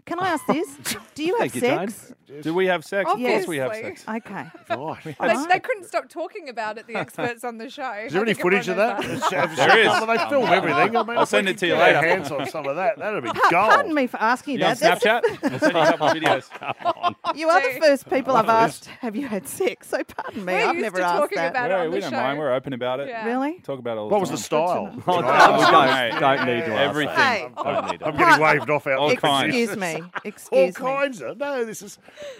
Can I ask this? Do you have Thank you, Jane. sex? Do we have sex? Of Yes. course we have sex. Okay. Right. They couldn't stop talking about it, the experts on the show. Is there any footage of that? There is. They film everything. I mean, I'll send it to you get our later. hands on some of that. That'd be Pardon gold. me for asking you You on that. Snapchat? I'll send you a couple of videos. You are the first people I've love this. asked, have you had sex? So pardon me, We're I've used never to asked talking that. about it on we the don't show. mind. We're open about it. Yeah. Really? Talk about it all What the was time. the style? Oh, Can I ask? we don't need to ask Everything. Hey. Don't need to I'm ask. getting waved off out. All there. kinds. Excuse me. All Excuse me. kinds of. No, this is